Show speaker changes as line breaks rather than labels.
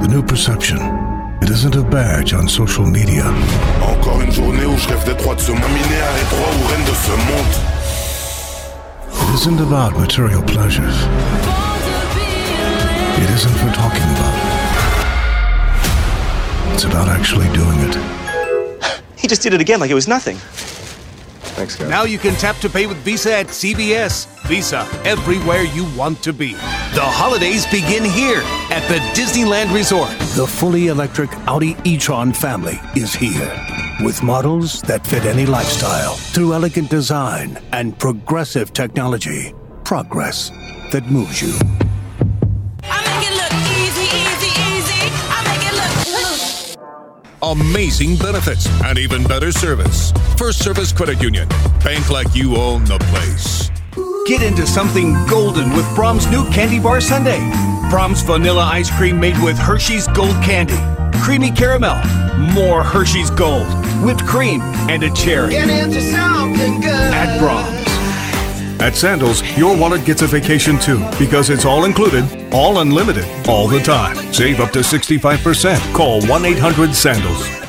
The new perception. It isn't a badge on social media.
Encore une journée où je rêve d'être de ce monde, miné à étroit ou reine de ce monde.
It isn't about material pleasures. It isn't for talking about. It's about actually doing it.
He just did it again like it was nothing.
Thanks, guys.
Now you can tap to pay with Visa at CVS. Visa, everywhere you want to be. The holidays begin here at the Disneyland Resort. The fully electric Audi e-tron family is here. With models that fit any lifestyle through elegant design and progressive technology. Progress that moves you.
Amazing benefits and even better service. First Service Credit Union. Bank like you own the place.
Get into something golden with Brahms' new Candy Bar Sundae. Brahms vanilla ice cream made with Hershey's Gold Candy. Creamy caramel, more Hershey's Gold, whipped cream, and a cherry.
Get into something good
at Brahms.
At Sandals, your wallet gets a vacation too, because it's all included, all unlimited, all the time. Save up to 65%. Call 1-800-SANDALS.